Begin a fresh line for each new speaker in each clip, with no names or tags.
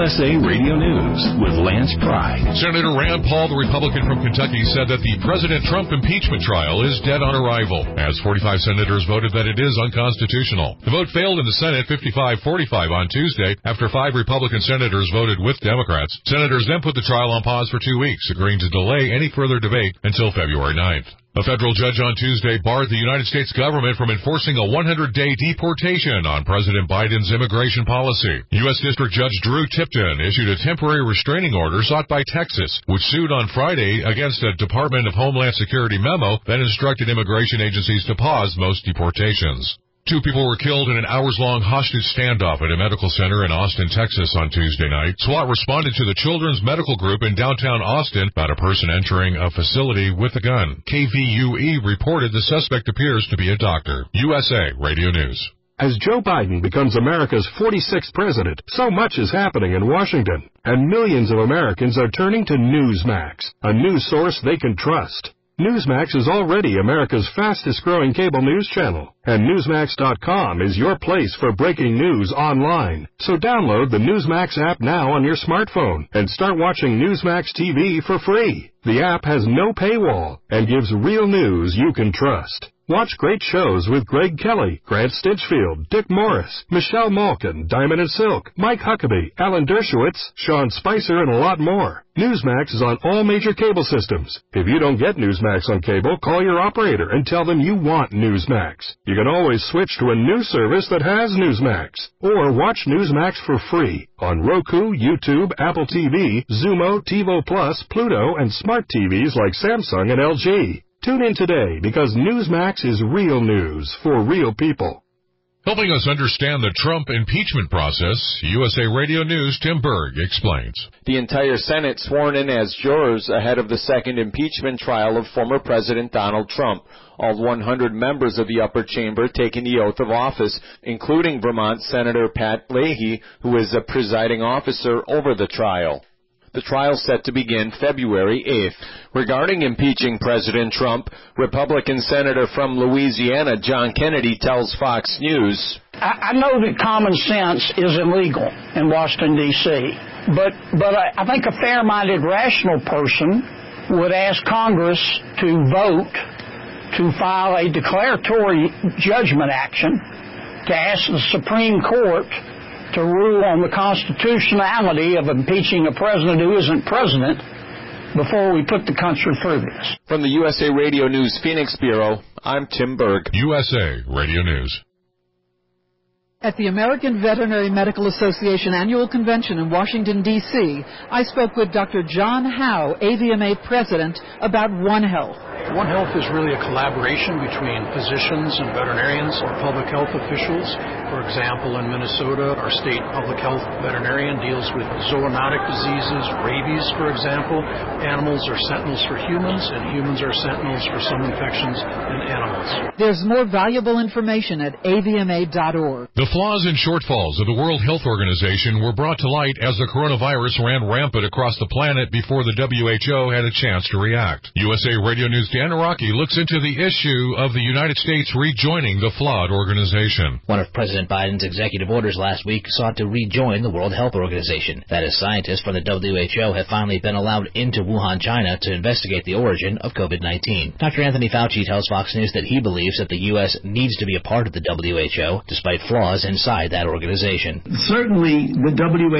USA Radio News with Lance Pry.
Senator Rand Paul, the Republican from Kentucky, said that the President Trump impeachment trial is dead on arrival, as 45 senators voted that it is unconstitutional. The vote failed in the Senate 55-45 on Tuesday after 5 Republican senators voted with Democrats. Senators then put the trial on pause for 2 weeks, agreeing to delay any further debate until February 9th. A federal judge on Tuesday barred the United States government from enforcing a 100-day deportation on President Biden's immigration policy. U.S. District Judge Drew Tipton issued a temporary restraining order sought by Texas, which sued on Friday against a Department of Homeland Security memo that instructed immigration agencies to pause most deportations. 2 people were killed in an hours-long hostage standoff at a medical center in Austin, Texas on Tuesday night. SWAT responded to the Children's Medical Group in downtown Austin about a person entering a facility with a gun. KVUE reported the suspect appears to be a doctor. USA Radio News.
As Joe Biden becomes America's 46th president, so much is happening in Washington, and millions of Americans are turning to Newsmax, a news source they can trust. Newsmax is already America's fastest-growing cable news channel, and Newsmax.com is your place for breaking news online. So download the Newsmax app now on your smartphone and start watching Newsmax TV for free. The app has no paywall and gives real news you can trust. Watch great shows with Greg Kelly, Grant Stinchfield, Dick Morris, Michelle Malkin, Diamond and Silk, Mike Huckabee, Alan Dershowitz, Sean Spicer, and a lot more. Newsmax is on all major cable systems. If you don't get Newsmax on cable, call your operator and tell them you want Newsmax. You can always switch to a new service that has Newsmax. Or watch Newsmax for free on Roku, YouTube, Apple TV, Xumo, TiVo Plus, Pluto, and smart TVs like Samsung and LG. Tune in today because Newsmax is real news for real people.
Helping us understand the Trump impeachment process, USA Radio News' Tim Berg explains.
The entire Senate sworn in as jurors ahead of the second impeachment trial of former President Donald Trump. All 100 members of the upper chamber taking the oath of office, including Vermont Senator Pat Leahy, who is a presiding officer over the trial. The trial set to begin February 8th. Regarding impeaching President Trump, Republican Senator from Louisiana John Kennedy tells Fox News,
I know that common sense is illegal in Washington, D.C., but I think a fair-minded, rational person would ask Congress to vote to file a declaratory judgment action to ask the Supreme Court to rule on the constitutionality of impeaching a president who isn't president before we put the country through this.
From the USA Radio News Phoenix Bureau, I'm Tim Berg.
USA Radio News.
At the American Veterinary Medical Association Annual Convention in Washington, D.C., I spoke with Dr. John Howe, AVMA President, about One Health.
One Health is really a collaboration between physicians and veterinarians or public health officials. For example, in Minnesota, our state public health veterinarian deals with zoonotic diseases, rabies, for example. Animals are sentinels for humans, and humans are sentinels for some infections in animals.
There's more valuable information at avma.org.
The flaws and shortfalls of the World Health Organization were brought to light as the coronavirus ran rampant across the planet before the WHO had a chance to react. USA Radio News' Dan Araki looks into the issue of the United States rejoining the flawed organization.
One of President Biden's executive orders last week sought to rejoin the World Health Organization. That is, scientists from the WHO have finally been allowed into Wuhan, China to investigate the origin of COVID-19. Dr. Anthony Fauci tells Fox News that he believes that the U.S. needs to be a part of the WHO despite flaws inside that organization.
Certainly, the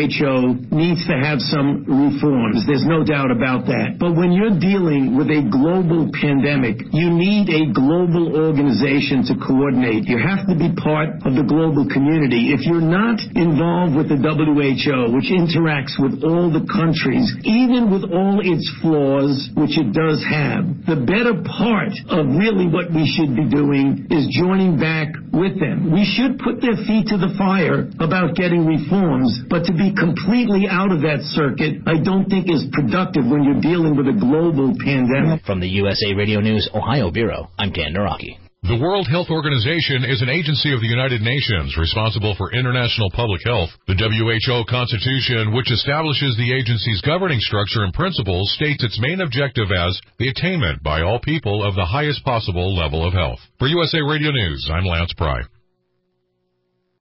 WHO needs to have some reforms. There's no doubt about that. But when you're dealing with a global pandemic, you need a global organization to coordinate. You have to be part of the global community. If you're not involved with the WHO, which interacts with all the countries, even with all its flaws, which it does have, the better part of really what we should be doing is joining back with them. We should put their feet to the fire about getting reforms, but to be completely out of that circuit, I don't think is productive when you're dealing with a global pandemic.
From the USA Radio News Ohio Bureau, I'm Dan Naraki.
The World Health Organization is an agency of the United Nations responsible for international public health. The WHO Constitution, which establishes the agency's governing structure and principles, states its main objective as the attainment by all people of the highest possible level of health. For USA Radio News, I'm Lance Pry.